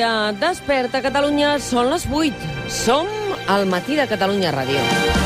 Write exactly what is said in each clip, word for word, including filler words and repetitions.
dia. Desperta, Catalunya, són les vuit. Som al Matí de Catalunya Ràdio.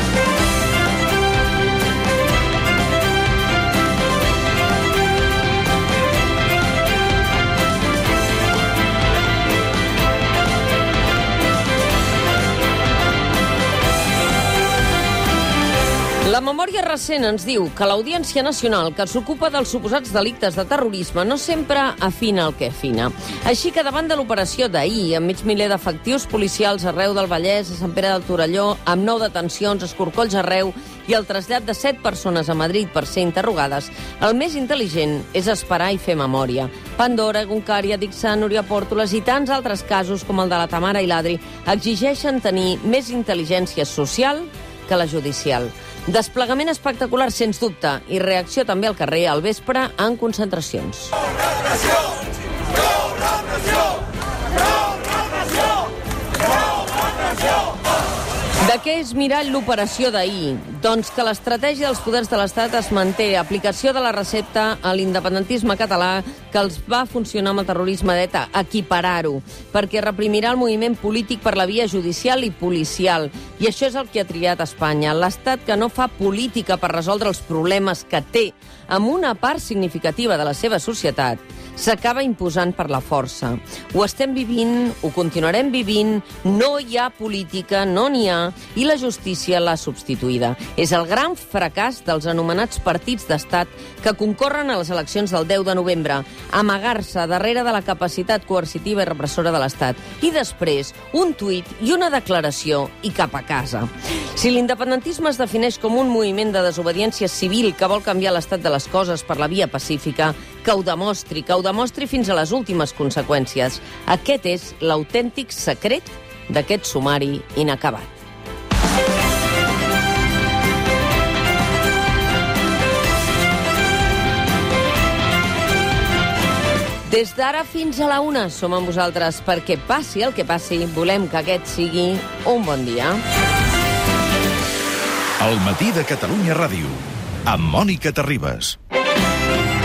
La memòria recent ens diu que l'Audiència Nacional, que s'ocupa dels suposats delictes de terrorisme, no sempre afina el que afina. Així que davant de l'operació d'ahir, amb mig miler d'efectius policials arreu del Vallès, a Sant Pere del Torelló, amb nou detencions, escorcolls arreu i el trasllat de set persones a Madrid per ser interrogades, el més intel·ligent és esperar i fer memòria. Pandora, Goncària, Dixà, Núria Pòrtoles i tants altres casos com el de la Tamara i l'Adri exigeixen tenir més intel·ligència social que la judicial. Desplegament espectacular, sens dubte, i reacció també al carrer al vespre en concentracions. Prou repressió! Prou repressió! Prou repressió! Prou repressió! De què és mirall l'operació d'ahir? Doncs que l'estratègia dels poders de l'Estat es manté, aplicació de la recepta a l'independentisme català que els va funcionar amb el terrorisme d'ETA, equiparar-ho, perquè reprimirà el moviment polític per la via judicial i policial. I això és el que ha triat Espanya. L'Estat que no fa política per resoldre els problemes que té amb una part significativa de la seva societat, s'acaba imposant per la força. Ho estem vivint, ho continuarem vivint, no hi ha política, no n'hi ha, i la justícia l'ha substituïda. És el gran fracàs dels anomenats partits d'estat que concorren a les eleccions del deu de novembre, amagar-se darrere de la capacitat coercitiva i repressora de l'Estat. I després, un tuit i una declaració i cap a casa. Si l'independentisme es defineix com un moviment de desobediència civil que vol canviar l'estat de les coses per la via pacífica, que ho demostri, que ho demostri fins a les últimes conseqüències. Aquest és l'autèntic secret d'aquest sumari inacabat. Des d'ara fins a la una som amb vosaltres perquè passi el que passi, volem que aquest sigui un bon dia. El Matí de Catalunya Ràdio, amb Mònica Terribas.